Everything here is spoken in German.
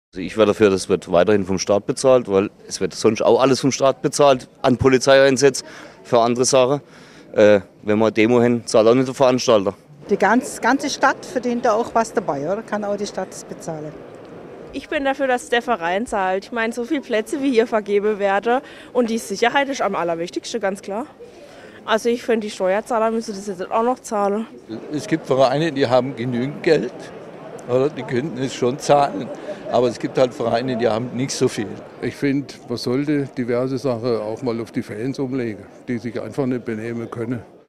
Also ich wäre dafür, das wird weiterhin vom Staat bezahlt, weil es wird sonst auch alles vom Staat bezahlt, an Polizeieinsätzen für andere Sachen. Wenn wir eine Demo haben, zahlt auch nicht der Veranstalter. Die ganze Stadt verdient da auch was dabei, oder? Kann auch die Stadt das bezahlen. Ich bin dafür, dass der Verein zahlt. Ich meine, so viele Plätze wie hier vergeben werden und die Sicherheit ist am allerwichtigsten, ganz klar. Also ich finde, die Steuerzahler müssen das jetzt auch noch zahlen. Es gibt Vereine, die haben genügend Geld, oder? Die könnten es schon zahlen. Aber es gibt halt Vereine, die haben nicht so viel. Ich finde, man sollte diverse Sachen auch mal auf die Fans umlegen, die sich einfach nicht benehmen können.